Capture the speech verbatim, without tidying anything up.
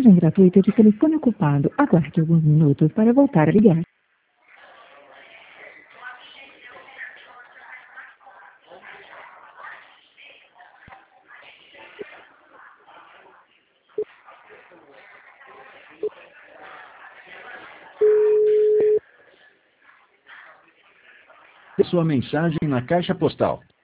Mensagem gratuita de telefone ocupado. Aguarde alguns minutos para voltar a ligar. Sua mensagem na caixa postal.